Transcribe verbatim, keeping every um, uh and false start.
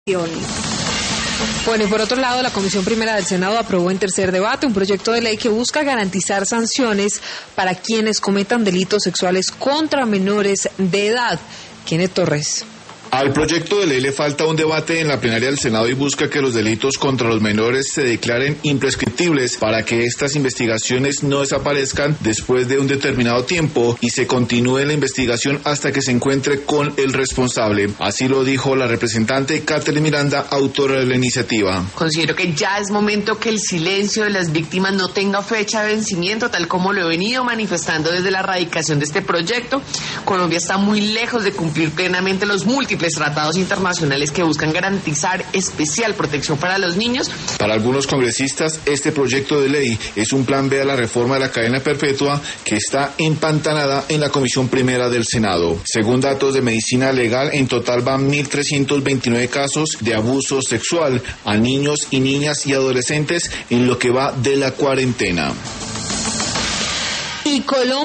Bueno, y por otro lado, la Comisión Primera del Senado aprobó en tercer debate un proyecto de ley que busca garantizar sanciones para quienes cometan delitos sexuales contra menores de edad. Kenneth Torres. Al proyecto de ley le falta un debate en la plenaria del Senado y busca que los delitos contra los menores se declaren imprescriptibles para que estas investigaciones no desaparezcan después de un determinado tiempo y se continúe la investigación hasta que se encuentre con el responsable. Así lo dijo la representante Catherine Miranda, autora de la iniciativa. Considero que ya es momento que el silencio de las víctimas no tenga fecha de vencimiento, tal como lo he venido manifestando desde la erradicación de este proyecto. Colombia está muy lejos de cumplir plenamente los múltiples tratados internacionales que buscan garantizar especial protección para los niños. Para algunos congresistas, este proyecto de ley es un plan B a la reforma de la cadena perpetua que está empantanada en la Comisión Primera del Senado. Según datos de Medicina Legal, en total van mil trescientos veintinueve casos de abuso sexual a niños y niñas y adolescentes en lo que va de la cuarentena. Y Colombia